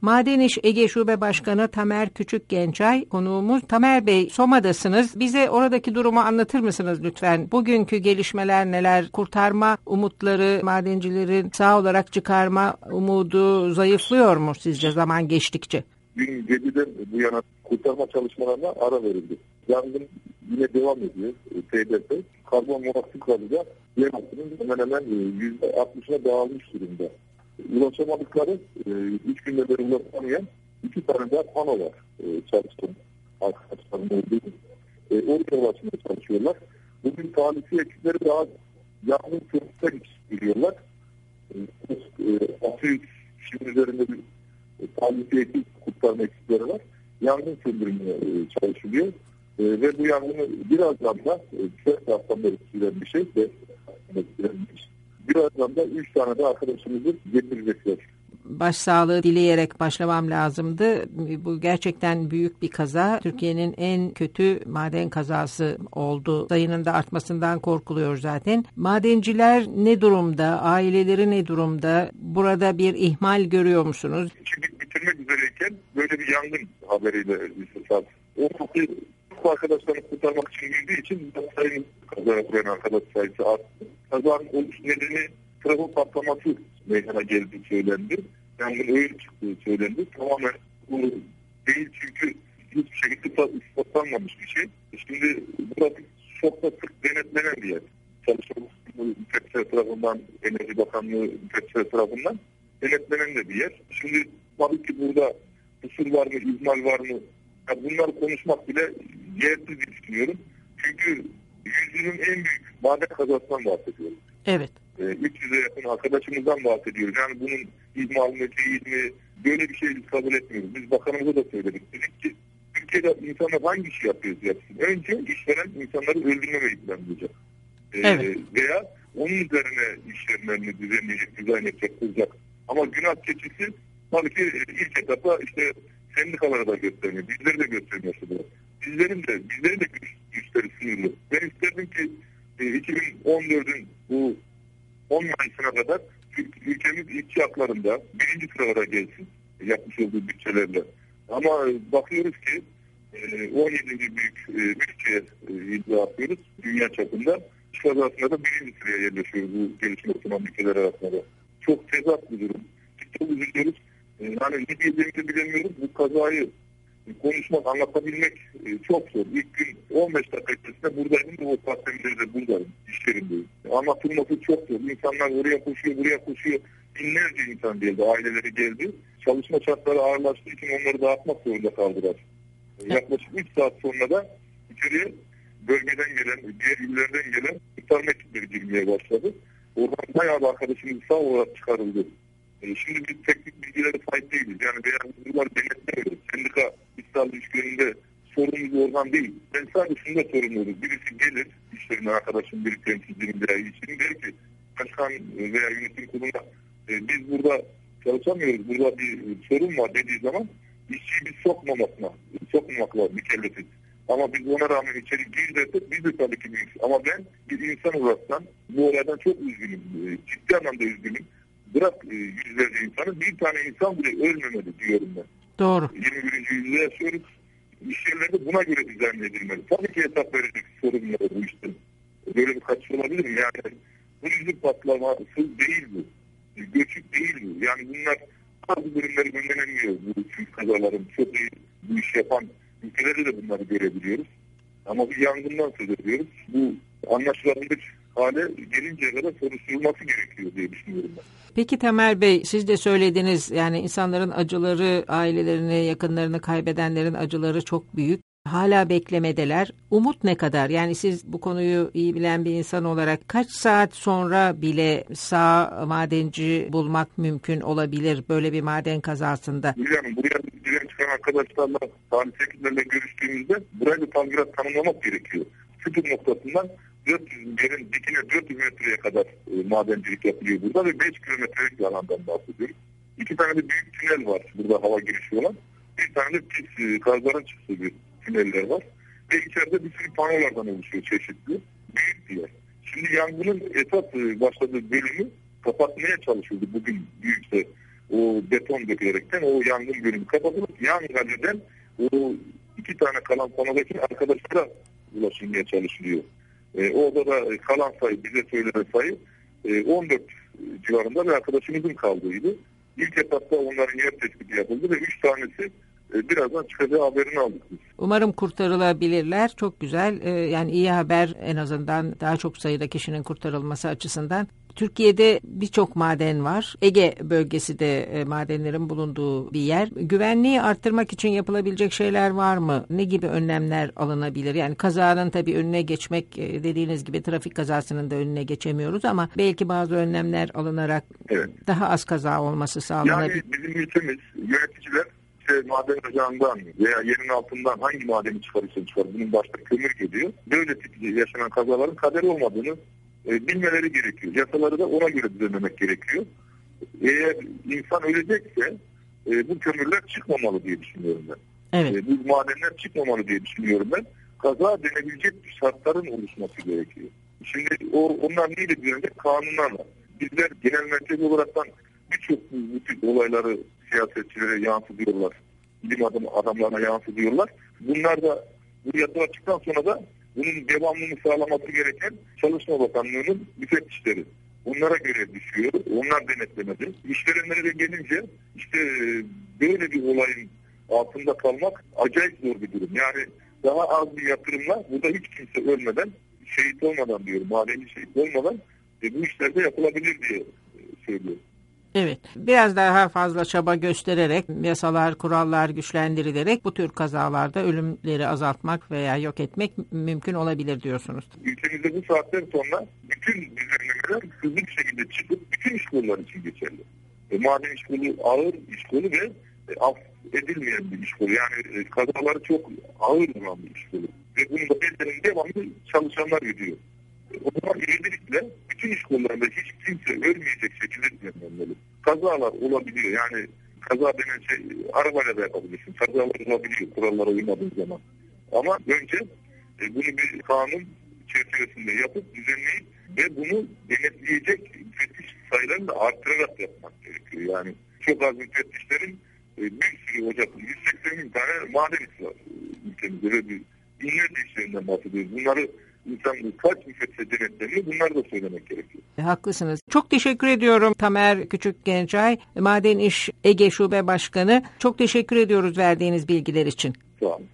Maden İş Ege Şube Başkanı Tamer Küçükgençay konuğumuz. Tamer Bey, Soma'dasınız. Bize oradaki durumu anlatır mısınız lütfen? Bugünkü gelişmeler neler? Kurtarma umutları, madencilerin sağ olarak çıkarma umudu zayıflıyor mu sizce zaman geçtikçe? Dün geceden bu yana kurtarma çalışmalarına ara verildi. Yangın yine devam ediyor. TDP karbon monoksit gazıyla yer altının hemen hemen %60'ına dağılmış durumda. Ulaşamadıkları 3 günde beri ulaşamayan 2 tane daha pano var çalıştığım arkadaşlarım olduğu. Oraya ulaşmaya çalışıyorlar. Bugün talihsiz ekipleri daha yangın körükten giriyorlar. Atı şimdi üzerinde bir talihsiz ekip kurtarma ekipleri var. Yangın söndürmeye çalışılıyor. Ve bu yangını birazdan da 4 haftadan beri süren bir şey ve birazdan da 3 tane de arkadaşımızı getirecekler. Başsağlığı dileyerek başlamam lazımdı. Bu gerçekten büyük bir kaza. Türkiye'nin en kötü maden kazası oldu. Sayının da artmasından korkuluyor zaten. Madenciler ne durumda? Aileleri ne durumda? Burada bir ihmal görüyor musunuz? Çünkü bitirmek üzereyken böyle bir yangın haberiyle istisat. O arkadaşlarını kurtarmak için girdiği için sayının kaza yapan arkadaş sayısı arttı. Kazanın oluş nedeni trafo patlaması meydana geldiği söylendi. Yangın öyle çıktığı söylendi. Tamamen bu değil çünkü hiçbir şekilde ispatlanmamış bir şey. Şimdi burası çok da sık denetlenen bir yer. Çalışma müfettişler tarafından, Enerji Bakanlığı müfettişler tarafından denetlenen de bir yer. Şimdi tabii ki burada kusur var mı, ihmal var mı? Ya bunları konuşmak bile yersiz diye düşünüyorum. Çünkü yüzyılın en büyük maden kazasından bahsediyoruz. Evet. 300'e yakın arkadaşımızdan bahsediyoruz. Yani bunun ihmal mi, değil mi? Böyle bir şey biz kabul etmiyoruz. Biz bakanımıza da söyledik. Dedik ki Türkiye'de insanlar hangi işi yapıyoruz yapsın. Önce işveren insanları öldürmemeyi planlayacak. Veya onun üzerine işlemlerini düzenleyecek, dizayn edecek, kuracak. Ama günah keçisi tabii ki ilk etapta işte sendikalara da göstermiyor. Bizleri de göstermiyor. Bizlerin de güçleri sınırlı. Ben isterdim ki 2014'ün bu 10 Mayıs'ına kadar ülkemiz ilçe haklarında 1. sıralara gelsin yapmış olduğu bütçelerle. Ama bakıyoruz ki 17. büyük bütçeye imza atıyoruz dünya çapında. İş kazasında da 1. sıraya yerleşiyoruz bu gelişme sunan ülkeler arasında. Çok tezat bir durum. Çok üzülüyoruz. Yani ne diyeceğimizi bilemiyoruz. Bu kazayı konuşmak, anlatabilmek çok zor. İlk gün 15 dakika içerisinde buradaydım da o saatten de buradayım, iş yerindeyim. Anlatılması çok zor. İnsanlar oraya koşuyor, buraya koşuyor. Binlerce insan geldi, aileleri geldi. Çalışma şartları ağırlaştığı için onları dağıtmak zorunda kaldılar. Yaklaşık 3 saat sonra da içeriye bölgeden gelen, diğer illerden gelen kurtarma ekipleri girmeye başladı. Oradan bayağı bir arkadaşımız sağ olarak çıkarıldı. Şimdi biz teknik bilgilere sahip değiliz. Yani beyazlıklar denetlemiyoruz. Sendika İstihdam ilişkilerinde sorunumuz oradan değil. Ben sadece şunu da sorumluyum. Birisi gelir, işlerine arkadaşım, biri temsilcinin veya işinin der ki başkan veya yönetim kuruluna biz burada çalışamıyoruz. Burada bir sorun var dediği zaman işçiyi biz sokmamakla mükellefiz. Ama biz ona rağmen içeri gir dersek biz de tabii ki büyük. Ama ben bir insan olaraktan bu olaydan çok üzgünüm. Ciddi anlamda üzgünüm. Bırak yüzlerce insanı, bir tane insan bile ölmemeli diyorum ben. Doğru. 21. yüzyılda yaşıyoruz. İş yerleri buna göre dizayn edilmeli. Tabii ki hesap verecek sorunları bu işte. Böyle bir kaçış olabilir mi? Yani bu yüzük patlaması değil bu. Göçük değil bu. Yani bunlar bazı bölümleri önlenemiyor. Bu tüm kazaların çok iyi bu iş yapan ülkelerde de bunları görebiliyoruz. Ama bir yangından söz ediyoruz. Bu anlaşılabilir hale gelinceye kadar soruşturulması gerekiyor diye düşünüyorum ben. Peki Tamer Bey, siz de söylediniz, yani insanların acıları, ailelerini, yakınlarını kaybedenlerin acıları çok büyük. Hala beklemedeler. Umut ne kadar? Yani siz bu konuyu iyi bilen bir insan olarak kaç saat sonra bile sağ madenci bulmak mümkün olabilir böyle bir maden kazasında? Yani buraya giren çıkan arkadaşlarla, sağlık ekiplerle görüştüğümüzde burayı da tam biraz tanımlamak gerekiyor. Sıfır noktasından 400 yerin dikine 400 metreye kadar madencilik yapılıyor burada ve 5 kilometrelik bir alandan bahsediyoruz. 2 tane de büyük tünel var burada hava girişi olan. Bir tane de pis gazların çıktığı bir tüneller var. Ve içeride bir sürü panolardan oluşuyor çeşitli. Büyük bir yer. Şimdi yangının esas başladığı bölümü kapatmaya çalışıldı bugün büyükse. o beton dökülerekten o yangın bölümü kapatılıp yangın eden o 2 tane kalan konudaki arkadaşlara ulaşılmaya çalışılıyor. Orada da kalan sayı, bize söylenen sayı 14 civarında bir arkadaşımızın kaldığıydı. İlk etapta onların yer tespiti yapıldı ve 3 tanesi birazdan çıkacağı haberini aldık biz. Umarım kurtarılabilirler. Çok güzel. Yani iyi haber, en azından daha çok sayıda kişinin kurtarılması açısından. Türkiye'de birçok maden var. Ege bölgesi de madenlerin bulunduğu bir yer. Güvenliği arttırmak için yapılabilecek şeyler var mı? Ne gibi önlemler alınabilir? Yani kazanın tabii önüne geçmek, dediğiniz gibi trafik kazasının da önüne geçemiyoruz ama belki bazı önlemler alınarak daha az kaza olması sağlanabilir. Yani bizim ülkemiz, yöneticiler maden ocağından veya yerin altından hangi madeni çıkarırsa çıkar, bunun başta kömür geliyor. Böyle tipli yaşanan kazaların kader olmadığını bilmeleri gerekiyor. Yasaları da ona göre düzenlemek gerekiyor. Eğer insan ölecekse bu kömürler çıkmamalı diye düşünüyorum ben. Evet. Bu madenler çıkmamalı diye düşünüyorum ben. Kaza denebilecek şartların oluşması gerekiyor. Şimdi onlar neyle düzenlenecek? Kanunlarla. Bizler genel merkez olaraktan birçok bu tip olayları siyasetçilere yansıtıyorlar. Bilim adamlarına yansıtıyorlar. Bunlar da bu yasalar çıktıktan sonra da bunun devamlılığını sağlaması gereken Çalışma Bakanlığı'nın müfettişleri. Onlara göre düşüyor. Onlar denetlemedi. İşverenlere de gelince işte böyle bir olayın altında kalmak acayip zor bir durum. Yani daha az bir yatırımla burada hiç kimse ölmeden, şehit olmadan diyorum, madeni şehit olmadan bu işler de yapılabilir diye söylüyorum. Evet, biraz daha fazla çaba göstererek, yasalar, kurallar güçlendirilerek bu tür kazalarda ölümleri azaltmak veya yok etmek mümkün olabilir diyorsunuz. Ülkemizde bu saatten sonra bütün düzenlemeler hızlı bir şekilde çıkıp bütün iş kolları için geçerli. Maden iş kolu ağır iş kolu ve edilmeyen bir iş kolu. Yani kazaları çok ağır olan bir iş kolu. Ve bunun da bedelini devamlı çalışanlar ödüyor. O zaman öncelikle bütün iş kollarında hiç kimse ölmeyecek şekilde düzenlenmeli. Kazalar olabiliyor. Yani kaza denen şey arabayla da yapabilirsin. Kazalar olabiliyor kurallara uymadığın zaman. Ama önce bunu bir kanun çerçevesinde yapıp düzenleyip ve bunu denetleyecek müfettiş sayılarını da arttırarak yapmak gerekiyor. Yani çok az müfettişlerin bir sürü ocak, 180 bin tane maden işi var ülkemizde ve binlerce işlerinden bahsediyoruz. Bunları İnsan kaç müfettişe denetleniyor, bunları da söylemek gerekiyor. Haklısınız. Çok teşekkür ediyorum Tamer Küçükgencay, Maden İş Ege Şube Başkanı. Çok teşekkür ediyoruz verdiğiniz bilgiler için. Sağ olun.